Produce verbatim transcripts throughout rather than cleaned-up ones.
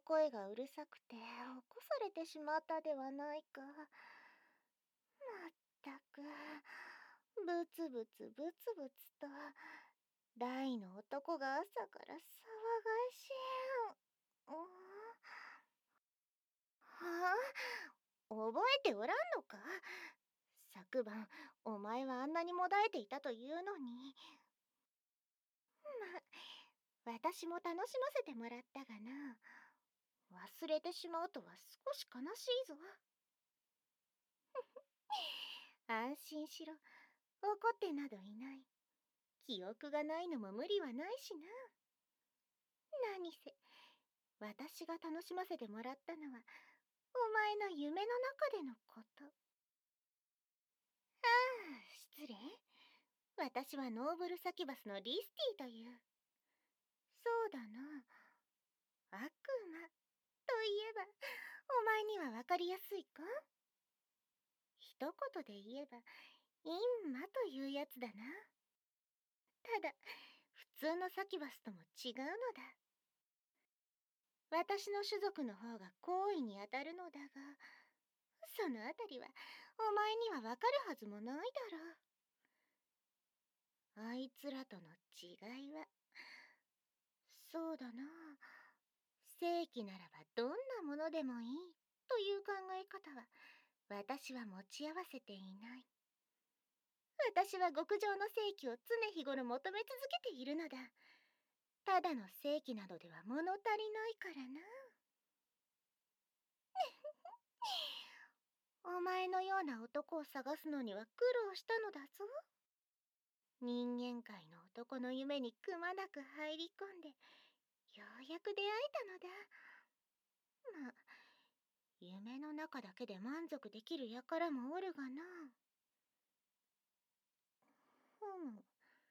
声がうるさくて起こされてしまったではないか。まったく、ブツブツブツブツと大の男が朝から騒がしい。うん、はあ、覚えておらんのか？昨晩お前はあんなにもだえていたというのに。ま、私も楽しませてもらったがな。忘れてしまうとは少し悲しいぞ。安心しろ。怒ってなどいない。記憶がないのも無理はないしな。何せ、私が楽しませてもらったのは、お前の夢の中でのこと。ああ、失礼。私はノーブルサキバスのリスティという。そうだな。悪魔といえば、お前にはわかりやすいか？一言で言えば、陰魔というやつだな。ただ、普通のサキバスとも違うのだ。私の種族の方が好意に当たるのだが、そのあたりはお前にはわかるはずもないだろう。あいつらとの違いは、そうだな。正規ならばどんなものでもいいという考え方は私は持ち合わせていない。私は極上の正規を常日頃求め続けているのだ。ただの正規などでは物足りないからな。お前のような男を探すのには苦労したのだぞ。人間界の男の夢にくまなく入り込んで、ようやく出会えたのだ。まあ、夢の中だけで満足できる輩もおるがな。ふむ。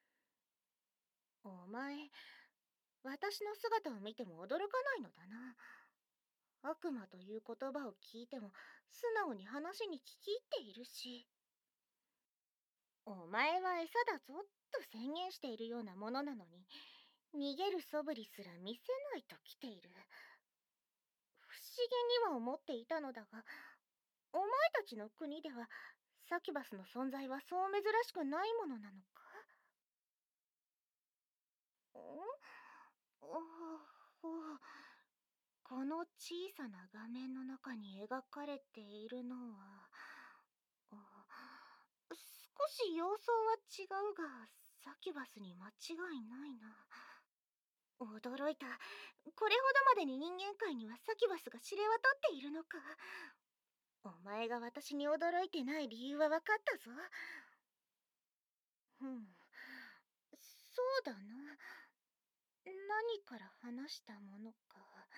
お前、私の姿を見ても驚かないのだな。悪魔という言葉を聞いても素直に話に聞き入っているし。お前は餌だぞと宣言しているようなものなのに、逃げる素振りすら見せないと来ている。不思議には思っていたのだが、お前たちの国ではサキバスの存在はそう珍しくないものなのか？ん？おお、この小さな画面の中に描かれているのは、あ、少し様相は違うが、サキュバスに間違いないな。驚いた。これほどまでに人間界にはサキュバスが知れ渡っているのか。お前が私に驚いてない理由は分かったぞ。ふん、そうだな。何から話したものか。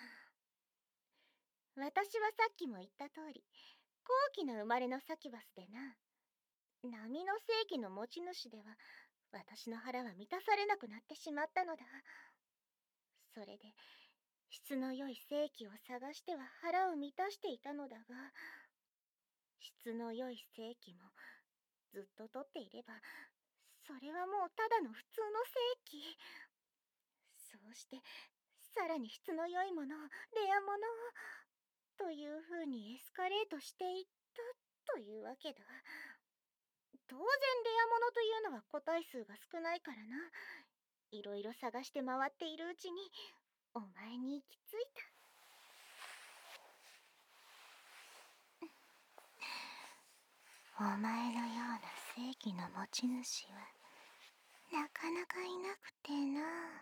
私はさっきも言った通り、高貴な生まれのサキュバスでな。波の世紀の持ち主では、私の腹は満たされなくなってしまったのだ。それで、質の良い世紀を探しては腹を満たしていたのだが、質の良い世紀もずっと取っていれば、それはもうただの普通の世紀。そうして、さらに質の良いもの、レアものという風にエスカレートしていったというわけだ。当然レアものというのは個体数が少ないからな。いろいろ探して回っているうちにお前に行き着いた。お前のような正義の持ち主はなかなかいなくてな。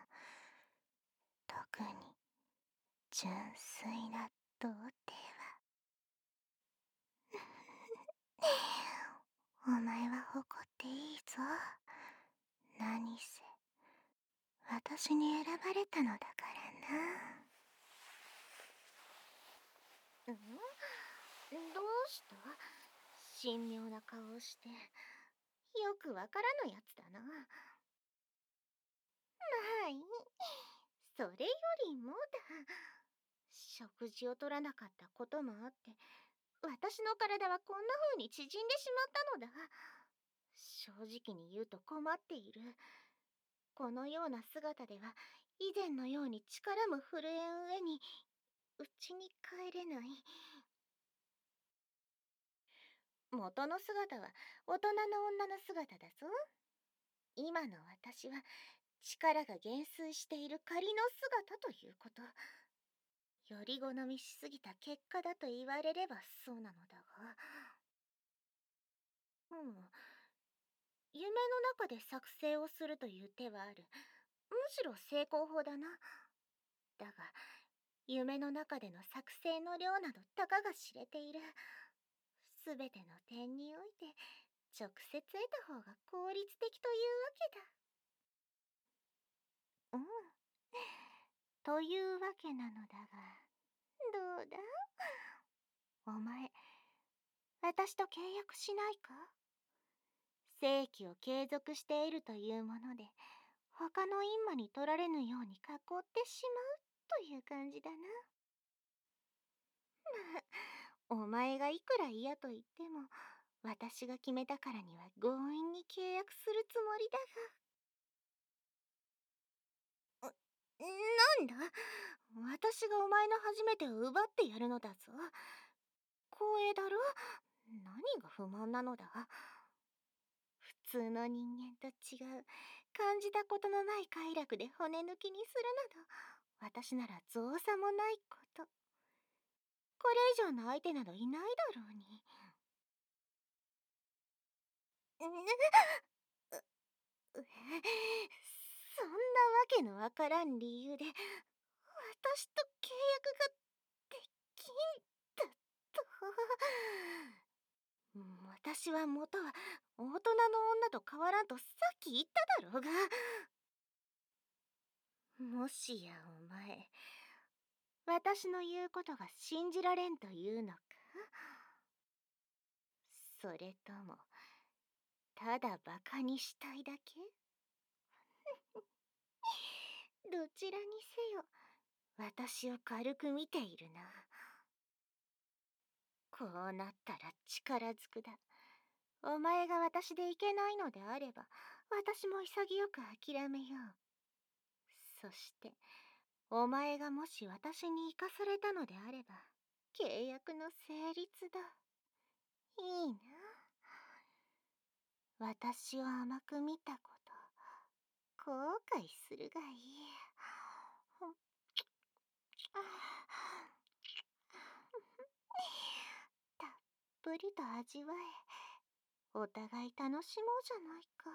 特に純粋な童貞は。お前は誇っていいぞ。何せ私に選ばれたのだからな。ん？どうした？神妙な顔をして。よくわからぬやつだな。まあいい。それよりもだ。食事を取らなかったこともあって、私の体はこんな風に縮んでしまったのだ。正直に言うと困っている。このような姿では以前のように力も震えん上に家に帰れない。元の姿は大人の女の姿だぞ。今の私は力が減衰している仮の姿ということ。より好みしすぎた結果だと言われればそうなのだが。うん。夢の中で作成をするという手はある。むしろ成功法だな。だが、夢の中での作成の量などたかが知れている。すべての点において直接得た方が効率的というわけだ。うん。というわけなのだが、どうだ、お前、私と契約しないか？正規を継続しているというもので、他の陰魔に取られぬように囲ってしまうという感じだな。お前がいくら嫌と言っても、私が決めたからには強引に契約するつもりだが。なんだ、私がお前の初めてを奪ってやるのだぞ。光栄だろ？何が不満なのだ？普通の人間と違う、感じたことのない快楽で骨抜きにするなど、私なら造作もないこと。これ以上の相手などいないだろうに。ううそんなわけのわからん理由で私と契約ができんだと。うん、私は元は大人の女と変わらんとさっき言っただろうが。もしやお前、私の言うことが信じられんというのか？それともただバカにしたいだけ？どちらにせよ私を軽く見ているな。こうなったら力ずくだ。お前が私でいけないのであれば、私も潔く諦めよう。そしてお前がもし私に生かされたのであれば、契約の成立だ。いいな。私を甘く見たこと、後悔するがいい。たっぷりと味わえ、お互い楽しもうじゃないか。